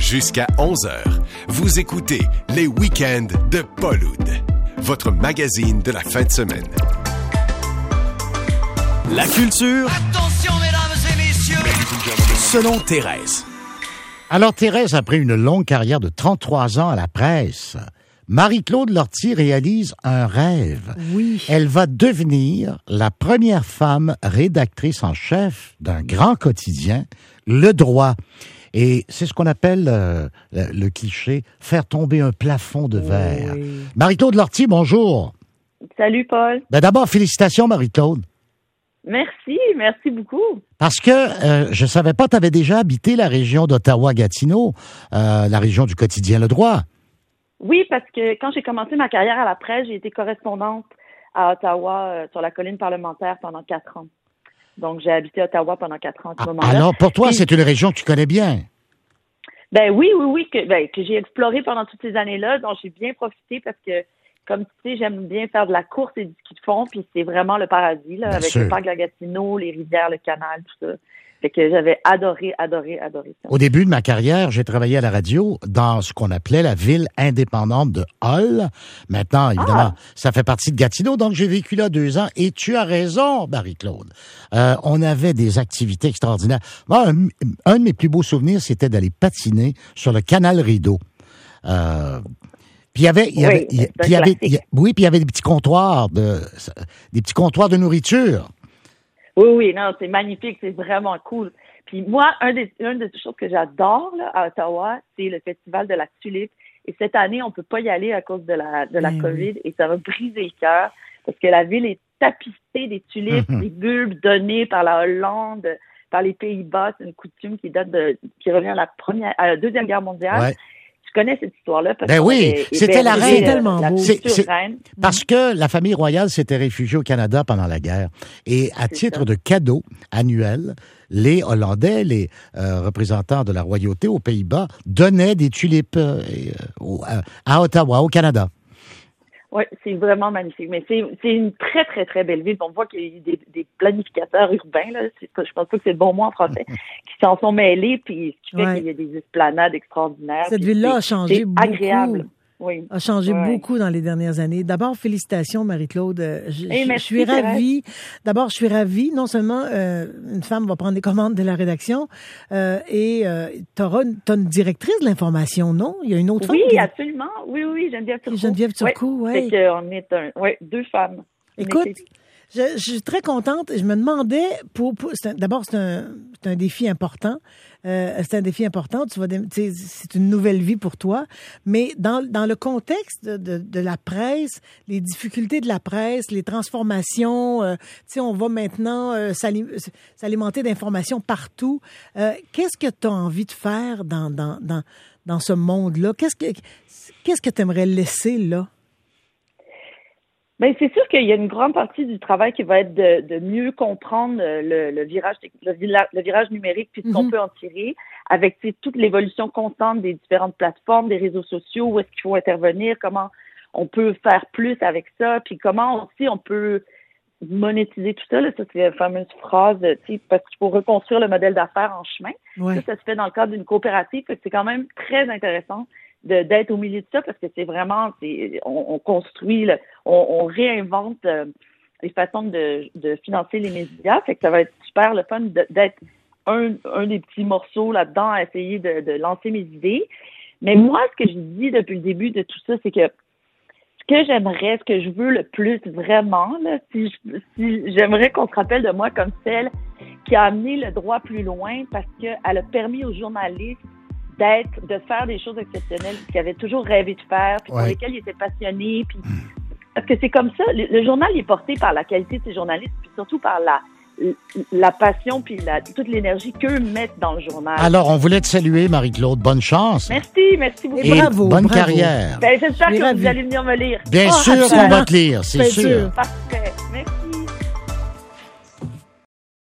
Jusqu'à 11h, vous écoutez Les Week-ends de Paul-Oud, votre magazine de la fin de semaine. La culture. Attention, mesdames et messieurs. Selon Thérèse. Alors, Thérèse, après une longue carrière de 33 ans à la presse, Marie-Claude Lortie réalise un rêve. Oui. Elle va devenir la première femme rédactrice en chef d'un grand quotidien, Le Droit. Et c'est ce qu'on appelle le cliché, faire tomber un plafond de verre. Oui. Marie-Claude Lortie, bonjour. Salut, Paul. Ben d'abord, félicitations, Marie-Claude. Merci beaucoup. Parce que je savais pas, tu avais déjà habité la région d'Ottawa-Gatineau, la région du quotidien Le Droit. Oui, parce que quand j'ai commencé ma carrière à la presse, j'ai été correspondante à Ottawa sur la colline parlementaire pendant 4 ans. Donc, j'ai habité à Ottawa pendant 4 ans à ce moment-là. Alors, pour toi, Puis, c'est une région que tu connais bien. Ben oui, que j'ai exploré pendant toutes ces années-là, dont j'ai bien profité parce que, comme tu sais, j'aime bien faire de la course et du ski de fond, puis c'est vraiment le paradis, là, avec sûr. le parc de la Gatineau, les rivières, le canal, tout ça. Fait que j'avais adoré ça. Au début de ma carrière, j'ai travaillé à la radio dans ce qu'on appelait la ville indépendante de Hull. Maintenant, évidemment, ça fait partie de Gatineau, donc j'ai vécu là 2 ans. Et tu as raison, Marie-Claude. On avait des activités extraordinaires. Moi, un de mes plus beaux souvenirs, c'était d'aller patiner sur le canal Rideau. Puis il y avait des petits comptoirs de nourriture. Oui, non, c'est magnifique, c'est vraiment cool. Puis moi, une des choses que j'adore là, à Ottawa, c'est le festival de la tulipe. Et cette année, on peut pas y aller à cause de la COVID et ça va briser le cœur parce que la ville est tapissée des tulipes, des bulbes donnés par la Hollande, par les Pays-Bas. C'est une coutume qui revient à la Deuxième Guerre mondiale. Ouais. Je connais cette histoire-là parce que c'était la reine. Tellement beau. Reine. Parce que la famille royale s'était réfugiée au Canada pendant la guerre. Et à titre de cadeau annuel, les Hollandais, les représentants de la royauté aux Pays-Bas, donnaient des tulipes à Ottawa, au Canada. Oui, c'est vraiment magnifique. Mais c'est une très, très, très belle ville. On voit qu'il y a eu des planificateurs urbains, là. Je pense pas que c'est le bon mot en français, qui s'en sont mêlés, puis ce qui fait qu'il y a des esplanades extraordinaires. Cette ville-là a changé beaucoup. C'est agréable. Oui. A changé beaucoup dans les dernières années. D'abord, félicitations, Marie-Claude. Je suis ravie. D'abord, je suis ravie. Non seulement une femme va prendre les commandes de la rédaction, et t'as une directrice de l'information, non? Il y a une autre femme? Oui, absolument. Oui, Geneviève Turcot. Geneviève Turcot, oui. C'est qu'on est 2 femmes. Écoute, je suis très contente. Je me demandais, d'abord, c'est un défi important. C'est un défi important. C'est une nouvelle vie pour toi. Mais dans le contexte de la presse, les difficultés de la presse, les transformations, on va maintenant s'alimenter d'informations partout. Qu'est-ce que tu as envie de faire dans ce monde-là? Qu'est-ce que tu aimerais laisser là? Ben c'est sûr qu'il y a une grande partie du travail qui va être de mieux comprendre le virage numérique puis ce qu'on peut en tirer avec toute l'évolution constante des différentes plateformes, des réseaux sociaux, où est-ce qu'il faut intervenir, comment on peut faire plus avec ça, puis comment aussi on peut monétiser tout ça. Là, ça c'est la fameuse phrase, parce qu'il faut reconstruire le modèle d'affaires en chemin. Ouais. Ça se fait dans le cadre d'une coopérative, fait que c'est quand même très intéressant d'être au milieu de ça parce que c'est vraiment, on construit, on réinvente les façons de financer les médias. Fait que ça va être super le fun d'être un des petits morceaux là-dedans à essayer de lancer mes idées. Mais moi, ce que je dis depuis le début de tout ça, c'est que ce que je veux le plus vraiment, là, si j'aimerais qu'on se rappelle de moi comme celle qui a amené le droit plus loin parce qu'elle a permis aux journalistes de faire des choses exceptionnelles qu'ils avaient toujours rêvé de faire, puis pour lesquelles ils étaient passionnés. Puis, parce que c'est comme ça, le journal est porté par la qualité de ses journalistes, puis surtout par la passion, puis toute l'énergie qu'eux mettent dans le journal. Alors, on voulait te saluer, Marie-Claude. Bonne chance. Merci beaucoup. Et bonne carrière. Ben, j'espère que vous allez venir me lire. Bien sûr qu'on va te lire, c'est sûr. Parfait.